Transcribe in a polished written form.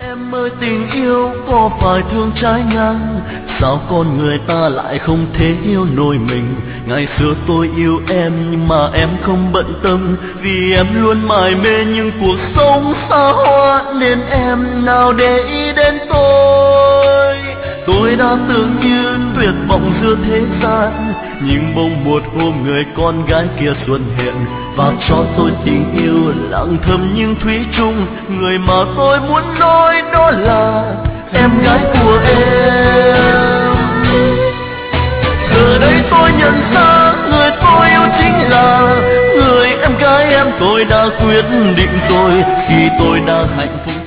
Em ơi tình yêu có phải thương trái ngang, sao con người ta lại không thể yêu nổi mình. Ngày xưa tôi yêu em nhưng mà em không bận tâm, vì em luôn mải mê những cuộc sống xa hoa, nên em nào để ý đến tôi. Tôi đã tưởng như tuyệt vọng giữa thế gian, nhưng bỗng một hôm người con gái kia xuất hiện và cho tôi tình yêu lặng thầm nhưng thủy chung. Người mà tôi muốn nói đó là em gái của em. Giờ đây tôi nhận ra người tôi yêu chính là người em gái em. Tôi đã quyết định rồi khi tôi đã hạnh phúc